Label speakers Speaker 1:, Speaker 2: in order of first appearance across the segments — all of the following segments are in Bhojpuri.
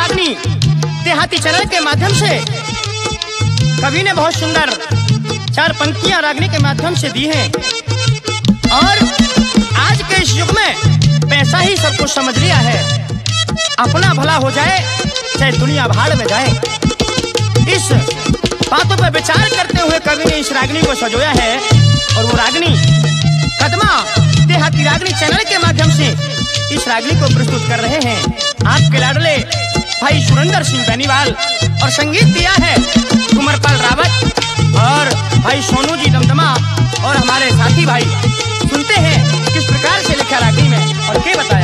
Speaker 1: रागनी देहाती चैनल के माध्यम से कवि ने बहुत सुंदर 4 पंक्तियां रागनी के माध्यम से दी हैं। और आज के इस युग में पैसा ही सब कुछ समझ लिया है। अपना भला हो जाए चाहे दुनिया भाड़ में जाए, इस बातों पर विचार करते हुए कवि ने इस रागनी को सजोया है। और वो रागनी कदमा देहाती रागनी चैनल के माध्यम से इस रागनी को प्रस्तुत कर रहे हैं आपके लाडले भाई सुरेंद्र सिंह बेनीवाल। और संगीत दिया है कुंवरपाल रावत और भाई सोनू जी दमदमा और हमारे साथी भाई। सुनते हैं किस प्रकार से लिखा रागनी में और क्या बताया।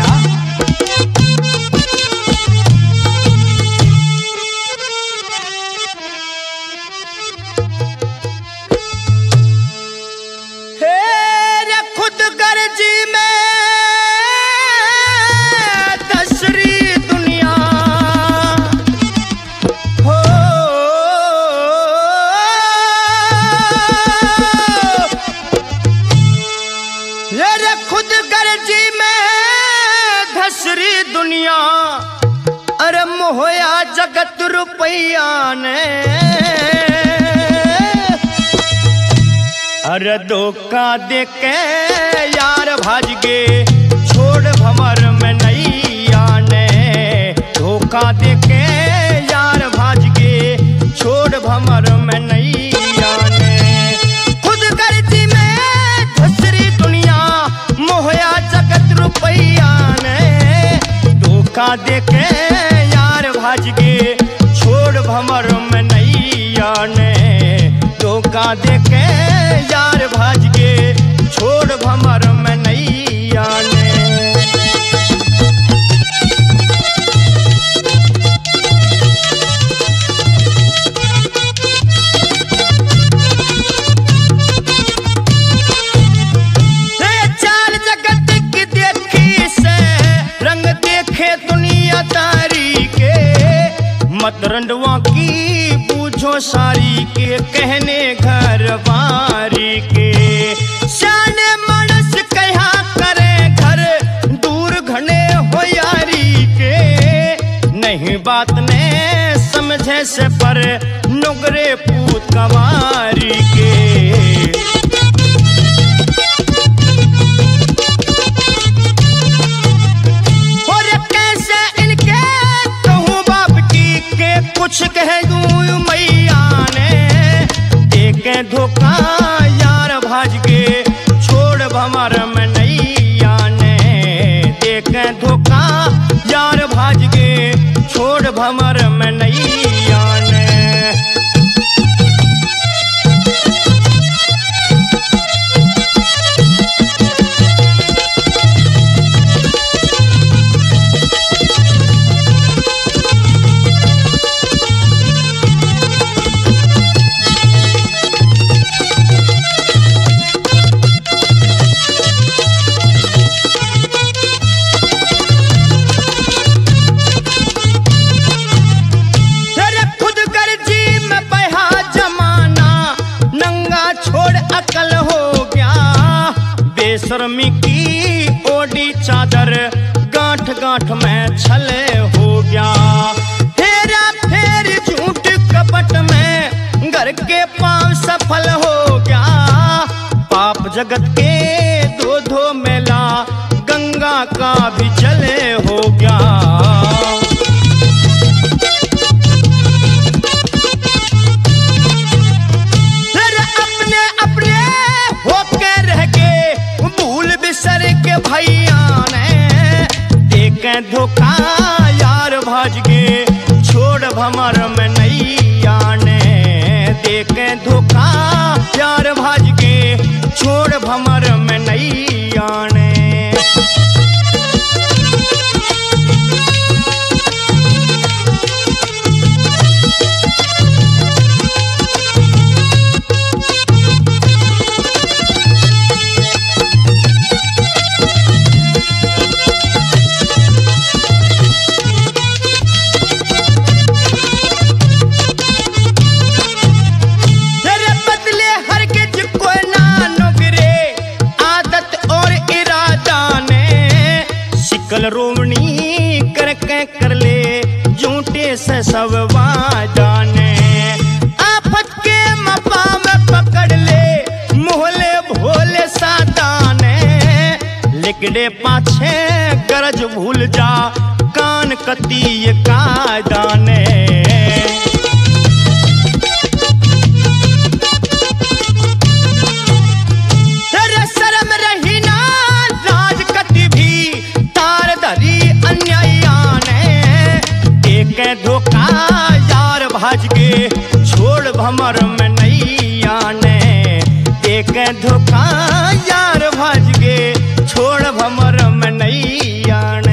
Speaker 1: खुद गर्जी में धसरी दुनिया, अरे मोहया जगत रुपया ने, अरे धोखा दे के यार भाज गे छोड़ भंवर में नैया ने, धोखा दे के यार भाज गे छोड़ भंवर में नैया ने। खुद गर्जी में धसरी दुनिया मोहया जगत रुपया ने, धोखा दे के यार भाज गे छोड़ भंवर में नैया ने, धोखा दे के यार भाज गे छोड़ भंवर में नैया ने। मतरंडवा की बूझो सारी के कहने घर बारी के, शाने मनस कहा करे घर दूर घने हो यारी के, नहीं बात ने समझे से पर नुगरे पूत कवारी के। कुछ कह दूं मैया ने, देके धोखा यार भाज के छोड़ भंवर में नैया ने, देके धोखा यार भाज के छोड़ भंवर में नैया ने। शर्मी की ओडी चादर गांठ गांठ में छले हो गया, हेरा फेर झूठ कपट में घर के पांव सफल हो गया, पाप जगत के धो धो मेला गंगा का भी चले हो गया। भैया ने देके धोखा यार भाज गे छोड़ भंवर में नैया ने, देके धोखा यार भाज गे छोड़ भंवर में नैया ने। आदत और इरादा ने से सब जाने। आफत के मपा में पकड़ ले मोहले भोले सादाने। लिकड़े पाछे गरज भूल जा कान कती कायदाने। तेरे शर्म रही ना लाज कती भी तार धरी अन्यायिया ने। एक धोखा यार भाज के छोड़ भमर में नहीं आने। एक धोखा यार भाज के छोड़ भमर में नहीं आने।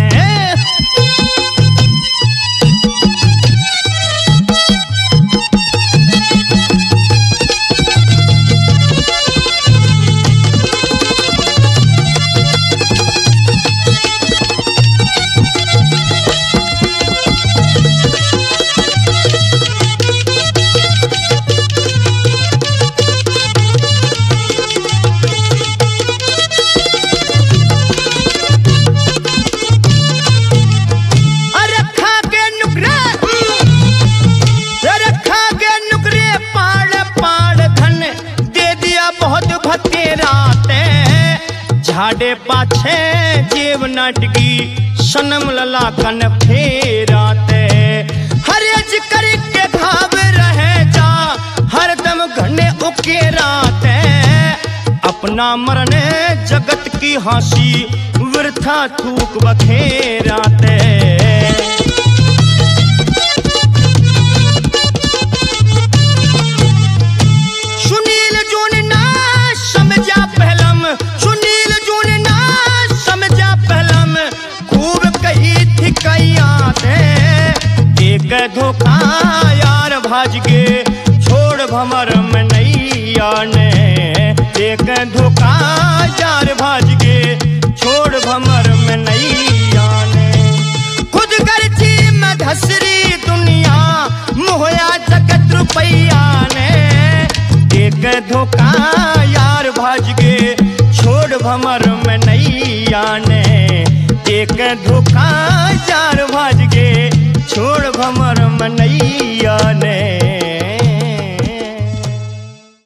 Speaker 1: झाड़े पाछे जेब नाटकी सनम लला कन फेराते। हरेज करके घाव रहे जा हरदम घने उकेराते। अपना मरने जगत की हंसी वृथा थूक बखेराते। सुनील जून ना समझा पहलम। सुनील जून ना समझा पहलम खूब कही थी कैयाते। एक धोखा यार भाज के छोड़ भमर में नहीं आने। एक धोखा यार भाज के छोड़ भमर में नहीं आने। खुद गर्जी में धसरी दुनिया मोहया जगत रुपैया ने। एक धोखा यार भाज के छोड़ भमर में नहीं आने। एक धोखा यार भाज के छोड़ भमर में नहीं आने।